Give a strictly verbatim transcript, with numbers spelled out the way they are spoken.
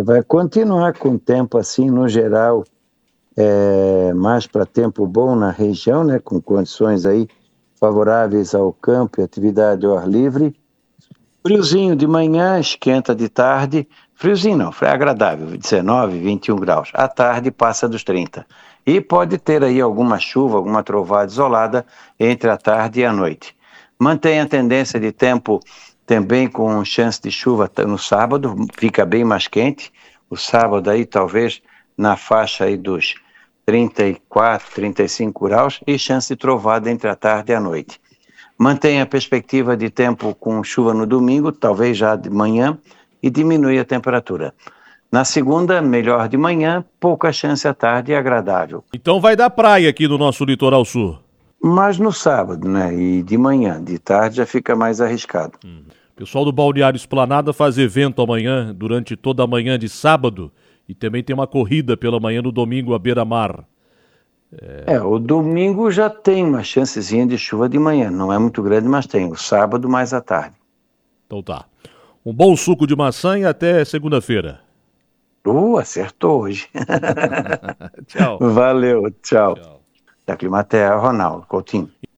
vai continuar com tempo assim, no geral, é, mais para tempo bom na região, né, com condições aí favoráveis ao campo e atividade ao ar livre. Friozinho de manhã, esquenta de tarde. Friozinho não, é agradável, dezenove, vinte e um graus. À tarde passa dos trinta. E pode ter aí alguma chuva, alguma trovada isolada entre a tarde e a noite. Mantém a tendência de tempo também com chance de chuva no sábado, fica bem mais quente. O sábado aí talvez na faixa aí dos trinta e quatro, trinta e cinco graus e chance de trovada entre a tarde e a noite. Mantém a perspectiva de tempo com chuva no domingo, talvez já de manhã, e diminui a temperatura. Na segunda, melhor de manhã, pouca chance à tarde e agradável. Então vai dar praia aqui no nosso litoral sul. Mas no sábado, né? E de manhã, de tarde já fica mais arriscado. Hum. Pessoal do Balneário Esplanada faz evento amanhã, durante toda a manhã de sábado, e também tem uma corrida pela manhã no domingo à beira-mar. É... é, o domingo já tem uma chancezinha de chuva de manhã, não é muito grande, mas tem. O sábado mais à tarde. Então tá. Um bom suco de maçã e até segunda-feira. Uh, acertou hoje. Tchau. Valeu, tchau. Tchau. Da Climatea, Ronaldo Coutinho.